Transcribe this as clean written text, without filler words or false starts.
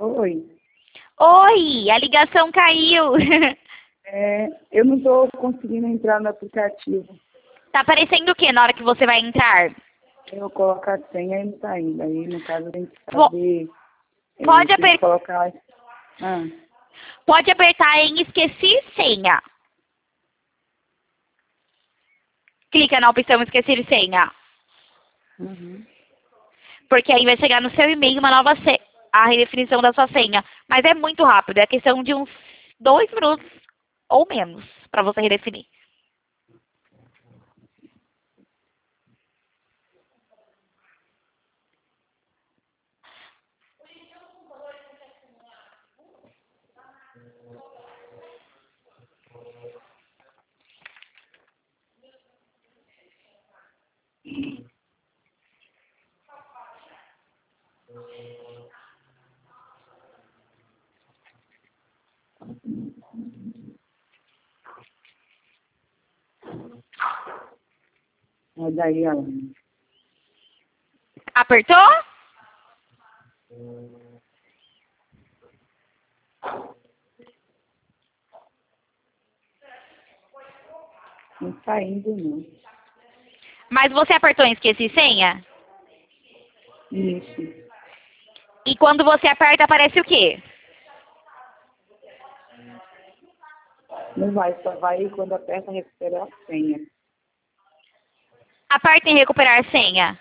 Oi. Oi, a ligação caiu. Eu não estou conseguindo entrar no aplicativo. Tá aparecendo o que na hora que você vai entrar? Eu coloco a senha e não está indo. Aí, no caso, tem que Po- saber. Pode, Tem que colocar. Ah, pode apertar em esqueci senha. Clica na opção esquecer senha. uhum. Porque aí vai chegar no seu e-mail uma nova a redefinição da sua senha. Mas é muito rápido, é questão de uns 2 minutos ou menos para você redefinir. Mas daí, ó. Apertou? Não está indo, não. Mas você apertou em esqueci senha? Isso. E quando você aperta, aparece o quê? Não vai, só vai quando aperta recuperar a senha. Aperta em recuperar senha.